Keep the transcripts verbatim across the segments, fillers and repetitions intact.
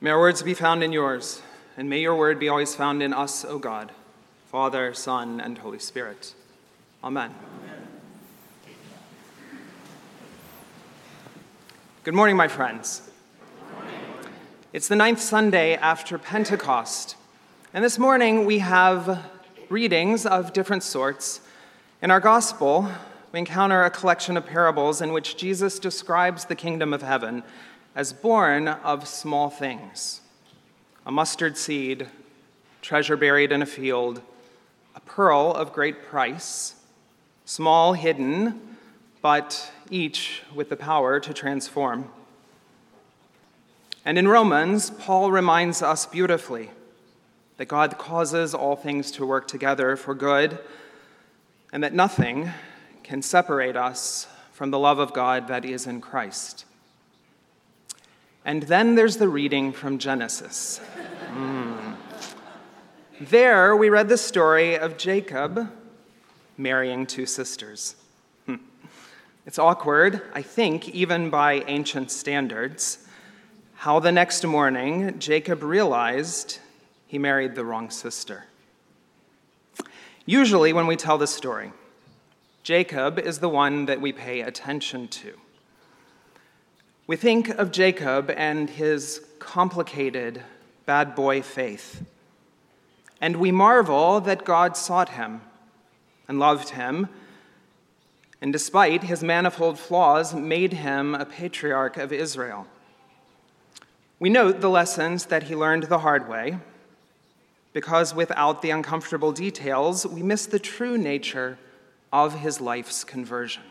May our words be found in yours, and may your word be always found in us, O God, Father, Son, and Holy Spirit. Amen. Amen. Good morning, my friends. Good morning. It's the ninth Sunday after Pentecost, and this morning we have readings of different sorts. In our gospel, we encounter a collection of parables in which Jesus describes the kingdom of heaven as born of small things: a mustard seed, treasure buried in a field, a pearl of great price, small hidden, but each with the power to transform. And in Romans, Paul reminds us beautifully that God causes all things to work together for good, and that nothing can separate us from the love of God that is in Christ. And then there's the reading from Genesis. Mm. There we read the story of Jacob marrying two sisters. Hmm. It's awkward, I think, even by ancient standards, how the next morning Jacob realized he married the wrong sister. Usually when we tell the story, Jacob is the one that we pay attention to. We think of Jacob and his complicated bad boy faith, and we marvel that God sought him and loved him, and despite his manifold flaws, made him a patriarch of Israel. We note the lessons that he learned the hard way, because without the uncomfortable details, we miss the true nature of his life's conversion.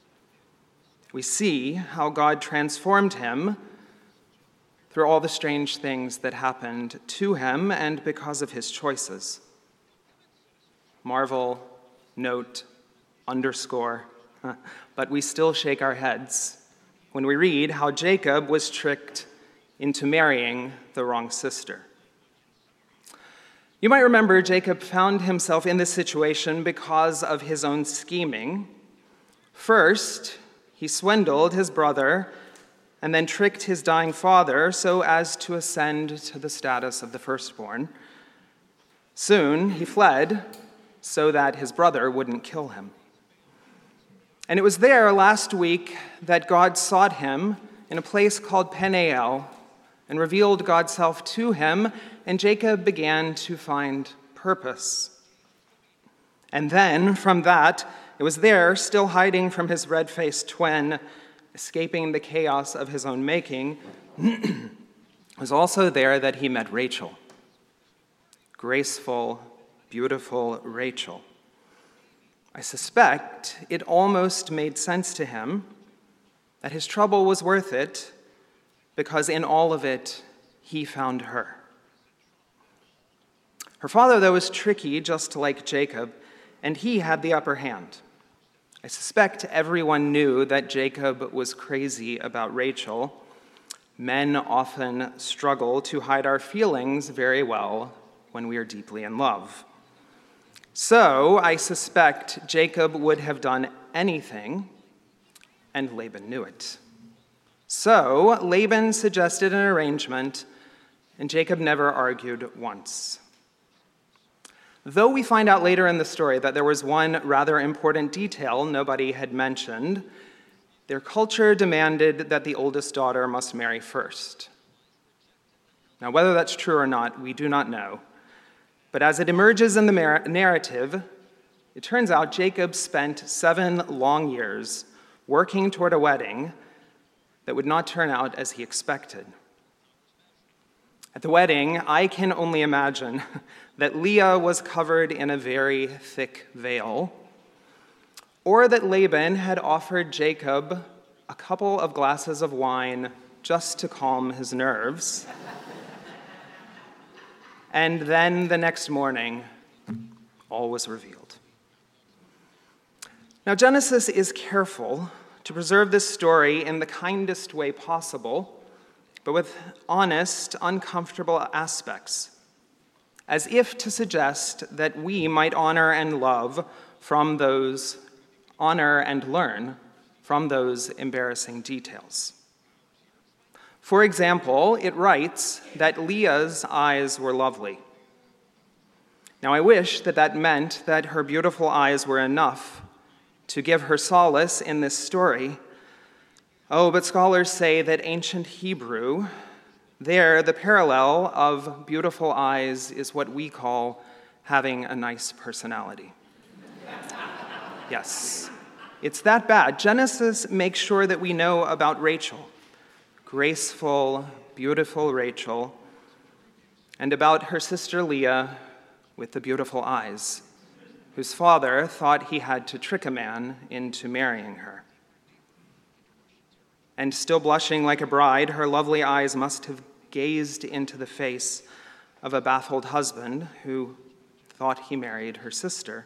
We see how God transformed him through all the strange things that happened to him and because of his choices. Marvel, note, underscore, but we still shake our heads when we read how Jacob was tricked into marrying the wrong sister. You might remember Jacob found himself in this situation because of his own scheming. First, he swindled his brother and then tricked his dying father so as to ascend to the status of the firstborn. Soon, he fled so that his brother wouldn't kill him. And it was there last week that God sought him in a place called Peniel and revealed God's self to him, and Jacob began to find purpose. And then, from that, it was there, still hiding from his red-faced twin, escaping the chaos of his own making, it was also there that he met Rachel. Graceful, beautiful Rachel. I suspect it almost made sense to him that his trouble was worth it, because in all of it, he found her. Her father, though, was tricky, just like Jacob, and he had the upper hand. I suspect everyone knew that Jacob was crazy about Rachel. Men often struggle to hide our feelings very well when we are deeply in love. So I suspect Jacob would have done anything, and Laban knew it. So Laban suggested an arrangement, and Jacob never argued once. Though we find out later in the story that there was one rather important detail nobody had mentioned, their culture demanded that the oldest daughter must marry first. Now, whether that's true or not, we do not know. But as it emerges in the narrative, it turns out Jacob spent seven long years working toward a wedding that would not turn out as he expected. At the wedding, I can only imagine that Leah was covered in a very thick veil, or that Laban had offered Jacob a couple of glasses of wine just to calm his nerves. And then the next morning, all was revealed. Now, Genesis is careful to preserve this story in the kindest way possible, but with honest, uncomfortable aspects, as if to suggest that we might honor and love from those, honor and learn from those embarrassing details. For example, it writes that Leah's eyes were lovely. Now, I wish that that meant that her beautiful eyes were enough to give her solace in this story. Oh, but scholars say that ancient Hebrew, there the parallel of beautiful eyes is what we call having a nice personality. Yes, it's that bad. Genesis makes sure that we know about Rachel, graceful, beautiful Rachel, and about her sister Leah with the beautiful eyes, whose father thought he had to trick a man into marrying her. And still blushing like a bride, her lovely eyes must have gazed into the face of a baffled husband who thought he married her sister.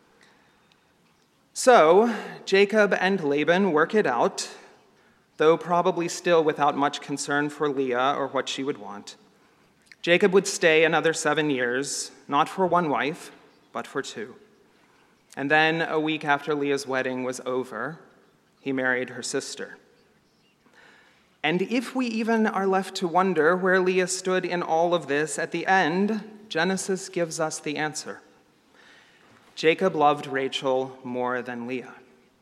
So Jacob and Laban work it out, though probably still without much concern for Leah or what she would want. Jacob would stay another seven years, not for one wife, but for two. And then, a week after Leah's wedding was over, he married her sister. And if we even are left to wonder where Leah stood in all of this, at the end, Genesis gives us the answer. Jacob loved Rachel more than Leah.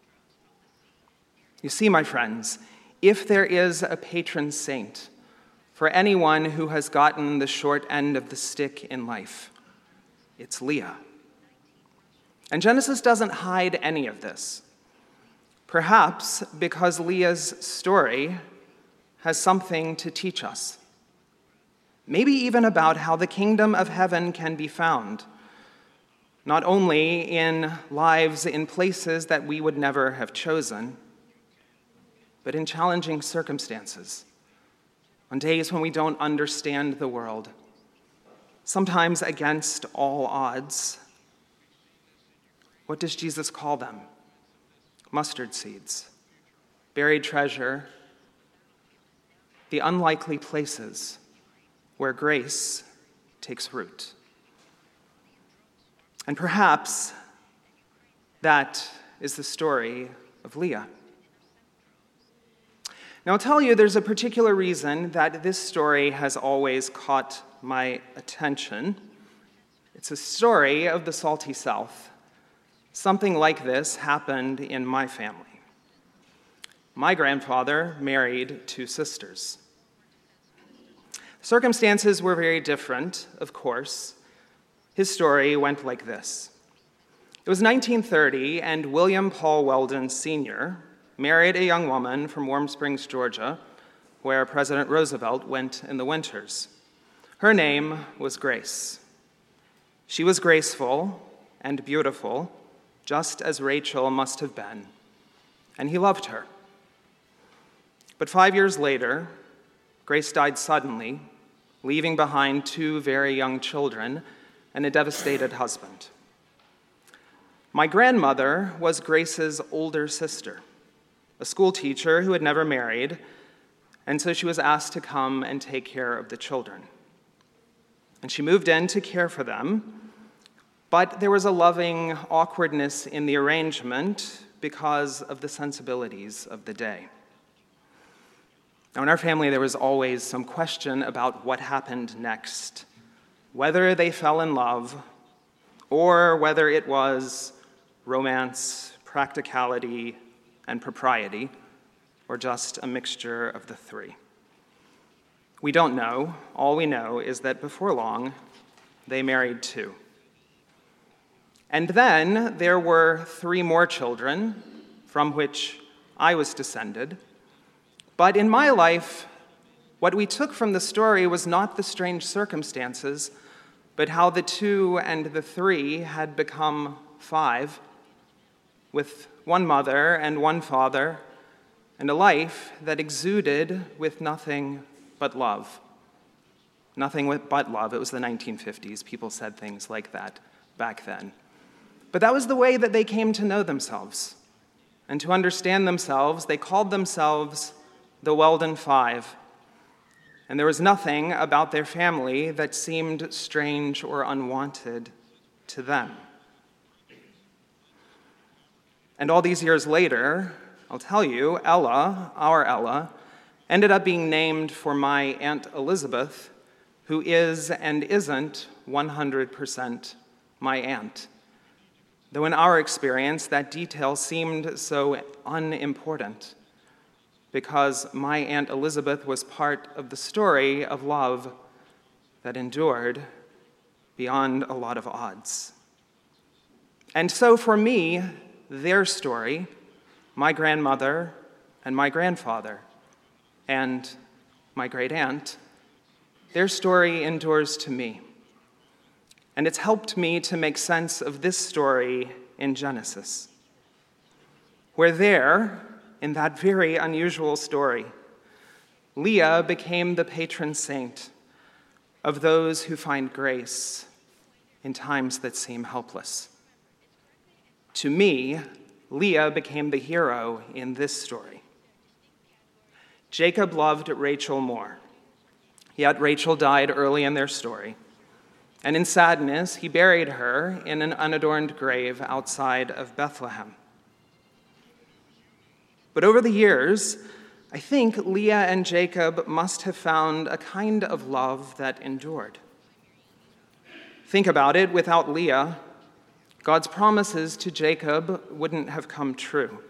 You see, my friends, if there is a patron saint for anyone who has gotten the short end of the stick in life, it's Leah. And Genesis doesn't hide any of this. Perhaps because Leah's story has something to teach us. Maybe even about how the kingdom of heaven can be found, not only in lives in places that we would never have chosen, but in challenging circumstances, on days when we don't understand the world, sometimes against all odds. What does Jesus call them? Mustard seeds, buried treasure, the unlikely places where grace takes root. And perhaps that is the story of Leah. Now, I'll tell you, there's a particular reason that this story has always caught my attention. It's a story of the salty South. Something like this happened in my family. My grandfather married two sisters. Circumstances were very different, of course. His story went like this. It was nineteen thirty, and William Paul Weldon Senior married a young woman from Warm Springs, Georgia, where President Roosevelt went in the winters. Her name was Grace. She was graceful and beautiful, just as Rachel must have been, and he loved her. But five years later, Grace died suddenly, leaving behind two very young children and a devastated husband. My grandmother was Grace's older sister, a school teacher who had never married, and so she was asked to come and take care of the children. And she moved in to care for them, but there was a loving awkwardness in the arrangement because of the sensibilities of the day. Now, in our family, there was always some question about what happened next, whether they fell in love, or whether it was romance, practicality, and propriety, or just a mixture of the three. We don't know. All we know is that before long, they married too. And then there were three more children from which I was descended. But in my life, what we took from the story was not the strange circumstances, but how the two and the three had become five, with one mother and one father, and a life that exuded with nothing but love. Nothing but love. It was the nineteen fifties. People said things like that back then. But that was the way that they came to know themselves. And to understand themselves, they called themselves the Weldon Five. And there was nothing about their family that seemed strange or unwanted to them. And all these years later, I'll tell you, Ella, our Ella, ended up being named for my Aunt Elizabeth, who is and isn't one hundred percent my aunt. Though in our experience, that detail seemed so unimportant, because my Aunt Elizabeth was part of the story of love that endured beyond a lot of odds. And so for me, their story, my grandmother and my grandfather and my great aunt, their story endures to me. And it's helped me to make sense of this story in Genesis, where there, in that very unusual story, Leah became the patron saint of those who find grace in times that seem helpless. To me, Leah became the hero in this story. Jacob loved Rachel more, yet Rachel died early in their story, and in sadness, he buried her in an unadorned grave outside of Bethlehem. But over the years, I think Leah and Jacob must have found a kind of love that endured. Think about it, without Leah, God's promises to Jacob wouldn't have come true.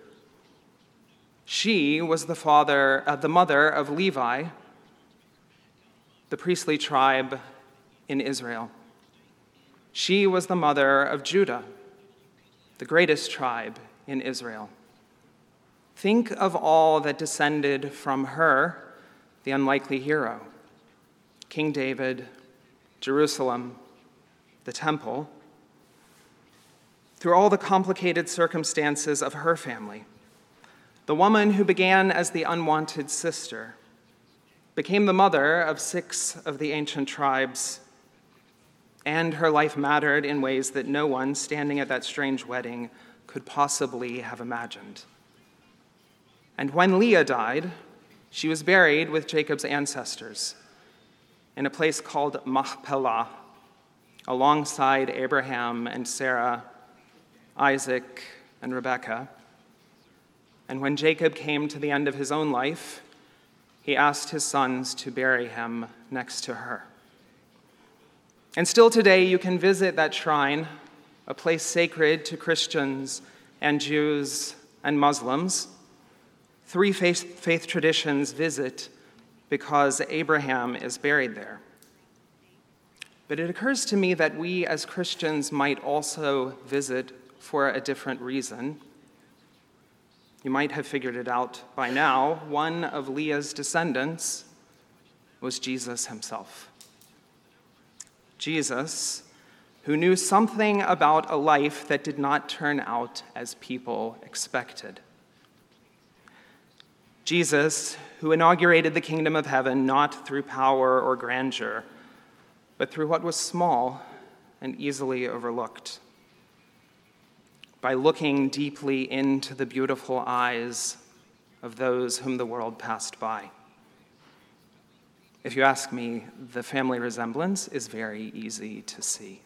She was the father, uh, the mother of Levi, the priestly tribe in Israel. She was the mother of Judah, the greatest tribe in Israel. Think of all that descended from her, the unlikely hero: King David, Jerusalem, the temple. Through all the complicated circumstances of her family, the woman who began as the unwanted sister became the mother of six of the ancient tribes, and her life mattered in ways that no one standing at that strange wedding could possibly have imagined. And when Leah died, she was buried with Jacob's ancestors in a place called Machpelah, alongside Abraham and Sarah, Isaac and Rebekah. And when Jacob came to the end of his own life, he asked his sons to bury him next to her. And still today, you can visit that shrine, a place sacred to Christians and Jews and Muslims. Three faith, faith traditions visit because Abraham is buried there. But it occurs to me that we as Christians might also visit for a different reason. You might have figured it out by now. One of Leah's descendants was Jesus himself. Jesus, who knew something about a life that did not turn out as people expected. Jesus, who inaugurated the kingdom of heaven not through power or grandeur, but through what was small and easily overlooked. By looking deeply into the beautiful eyes of those whom the world passed by. If you ask me, the family resemblance is very easy to see.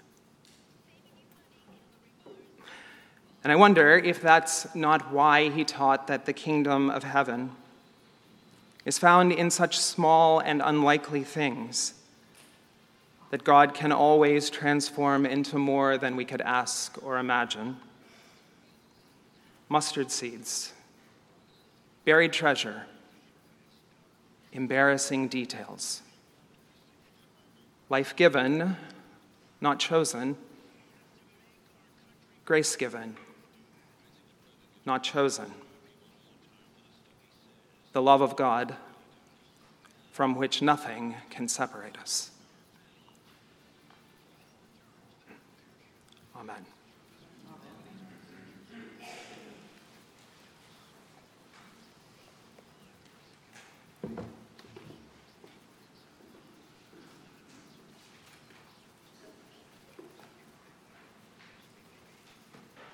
And I wonder if that's not why he taught that the kingdom of heaven is found in such small and unlikely things that God can always transform into more than we could ask or imagine. Mustard seeds, buried treasure, embarrassing details. Life given, not chosen. Grace given, not chosen. The love of God from which nothing can separate us. Amen.